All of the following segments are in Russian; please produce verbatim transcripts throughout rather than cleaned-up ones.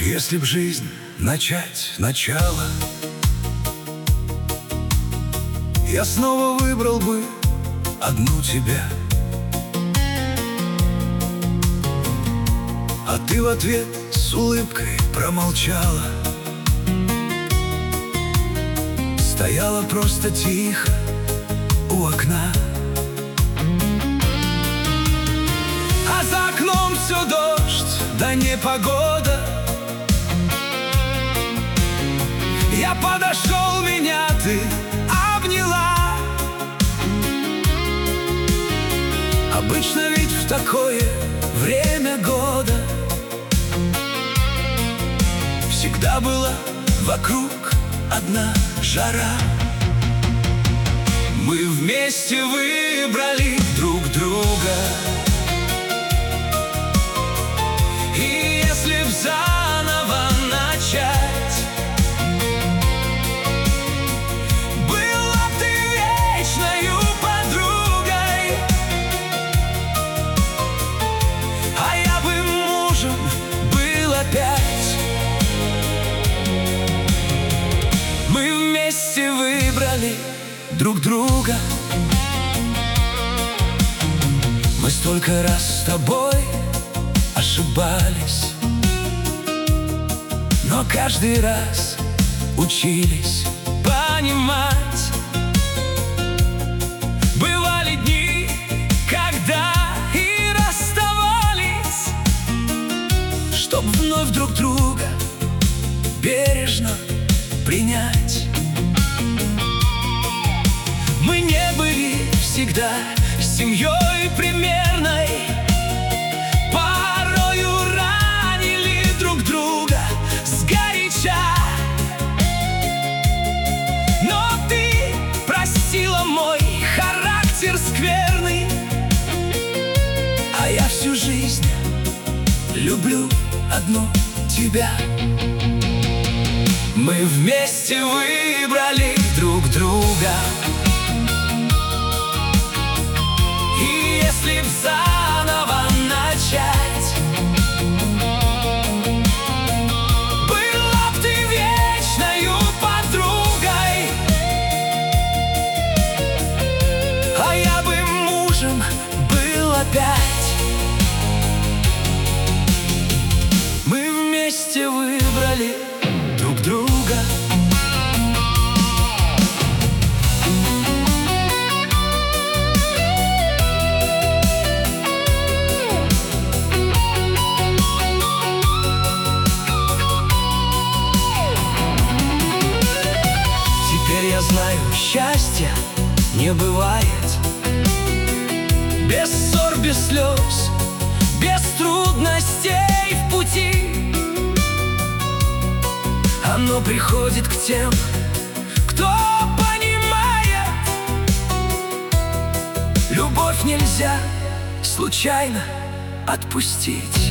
Если б жизнь начать начало, я снова выбрал бы одну тебя, а ты в ответ с улыбкой промолчала. Стояла просто тихо у окна, а за окном все дождь да непогода. Я подошел, меня ты обняла. Обычно ведь в такое время года всегда была вокруг одна жара. Мы вместе выбрали друг друга, и если б заново начать, мы вместе выбрали друг друга. Мы столько раз с тобой ошибались, но каждый раз учились понимать. Бывали дни, когда и расставались, чтоб вновь друг друга бережно принять. Мы не были всегда семьей примерной, порою ранили друг друга сгоряча. Но ты простила мой характер скверный, а я всю жизнь люблю одну тебя. Мы вместе выбрали друг друга, и если б заново начать, была б ты вечною подругой, а я бы мужем был опять. Мы вместе выбрали друг друга. Теперь я знаю, счастья не бывает без ссор, без слез, без трудностей в пути. Оно приходит к тем, кто понимает. Любовь нельзя случайно отпустить.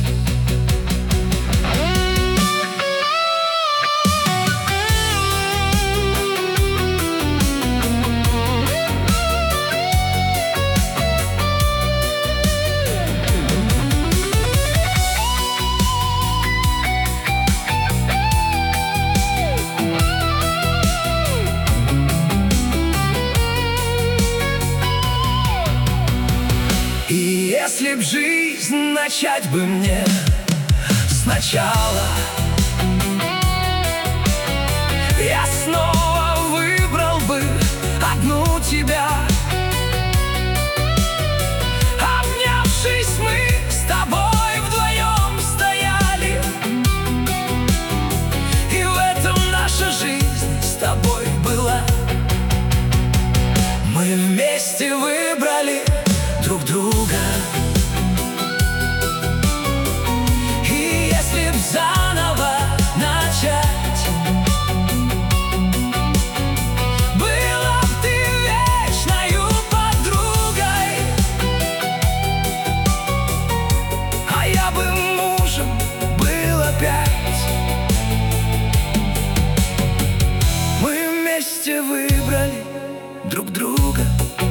И если б жизнь начать бы мне сначала, я снова выбрал бы одну тебя. Обнявшись, мы с тобой вдвоем стояли, и в этом наша жизнь с тобой была. Мы вместе выбрали друг друга, и если б заново начать, была б ты вечною подругой, а я бы мужем был опять. Мы вместе выбрали друг друга.